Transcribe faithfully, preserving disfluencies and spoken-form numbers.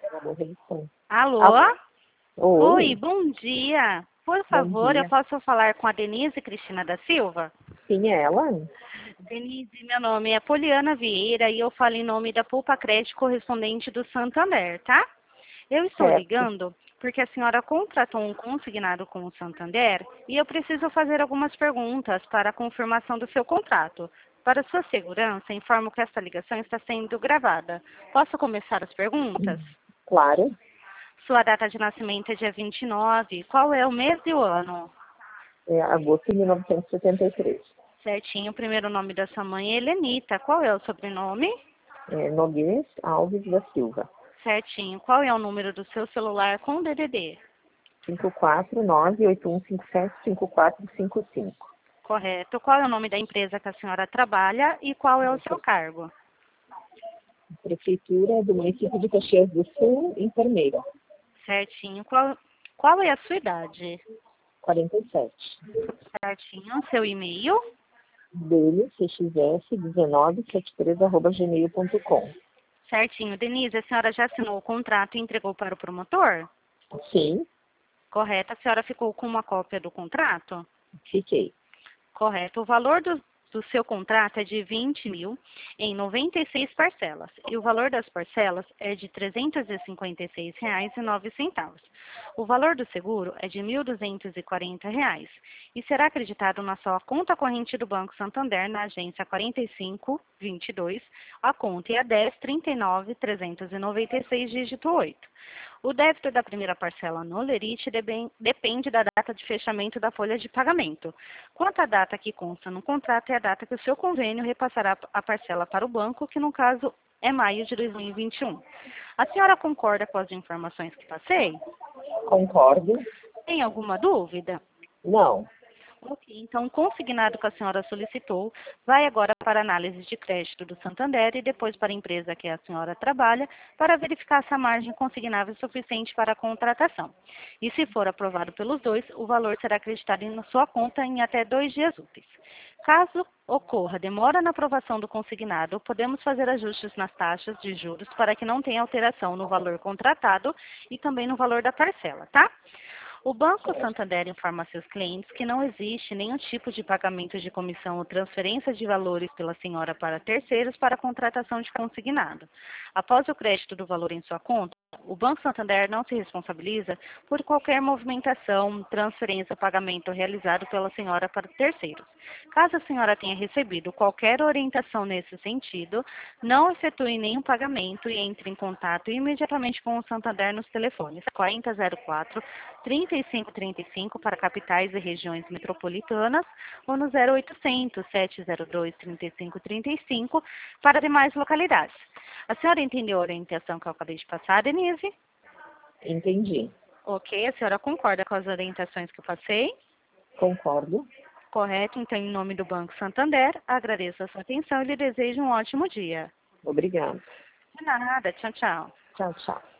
Alô? Alô? Oi. Oi, bom dia. Por Bom favor, eu dia. posso falar com a Denise Cristina da Silva? Quem é ela? Denise, meu nome é Poliana Vieira e eu falo em nome da Poupa Crédito correspondente do Santander, tá? Eu estou Certo. ligando porque a senhora contratou um consignado com o Santander e eu preciso fazer algumas perguntas para a confirmação do seu contrato. Para sua segurança, informo que esta ligação está sendo gravada. Posso começar as perguntas? Claro. Sua data de nascimento é dia vinte e nove. Qual é o mês e o ano? É agosto de mil novecentos e setenta e três. Certinho. O primeiro nome da sua mãe é Helenita. Qual é o sobrenome? É Noguês Alves da Silva. Certinho. Qual é o número do seu celular com D D D? cinco quatro nove oito um cinco sete cinco quatro cinco cinco. Correto. Qual é o nome da empresa que a senhora trabalha e qual é o seu cargo? Prefeitura do município de Caxias do Sul, enfermeira. Certinho. Qual, qual é a sua idade? quarenta e sete. Certinho. Seu e-mail? Dele, c x s um nove sete três arroba gmail ponto com. Certinho. Denise, a senhora já assinou o contrato e entregou para o promotor? Sim, Correto. A senhora ficou com uma cópia do contrato? fiquei. Correto. O valor do, do seu contrato é de vinte mil em noventa e seis parcelas. E o valor das parcelas é de trezentos e cinquenta e seis reais e nove centavos. O valor do seguro é de mil duzentos e quarenta reais e será acreditado na sua conta corrente do Banco Santander na agência quarenta e cinco vinte e dois. A conta é a dez trinta e nove trezentos e noventa e seis, dígito oito. O débito da primeira parcela no Lerite depende da data de fechamento da folha de pagamento. Quanto à data que consta no contrato, é a data que o seu convênio repassará a parcela para o banco, que no caso é maio de dois mil e vinte e um. A senhora concorda com as informações que passei? Concordo. Tem alguma dúvida? Não. Ok, então o consignado que a senhora solicitou vai agora para a análise de crédito do Santander e depois para a empresa que a senhora trabalha para verificar se a margem consignável é suficiente para a contratação. E se for aprovado pelos dois, o valor será acreditado em sua conta em até dois dias úteis. Caso ocorra demora na aprovação do consignado, podemos fazer ajustes nas taxas de juros para que não tenha alteração no valor contratado e também no valor da parcela, tá? O Banco Santander informa a seus clientes que não existe nenhum tipo de pagamento de comissão ou transferência de valores pela senhora para terceiros para a contratação de consignado. Após o crédito do valor em sua conta, o Banco Santander não se responsabiliza por qualquer movimentação, transferência ou pagamento realizado pela senhora para terceiros. Caso a senhora tenha recebido qualquer orientação nesse sentido, não efetue nenhum pagamento e entre em contato imediatamente com o Santander nos telefones quarenta zero quatro, trinta e cinco trinta e cinco para capitais e regiões metropolitanas ou no zero oitocentos, sete zero dois, trinta e cinco trinta e cinco para demais localidades. A senhora entendeu a orientação que eu acabei de passar, Denise? Entendi. Ok, a senhora concorda com as orientações que eu passei? Concordo. Correto, então em nome do Banco Santander, agradeço a sua atenção e lhe desejo um ótimo dia. Obrigada. De nada, tchau, tchau. Tchau, tchau.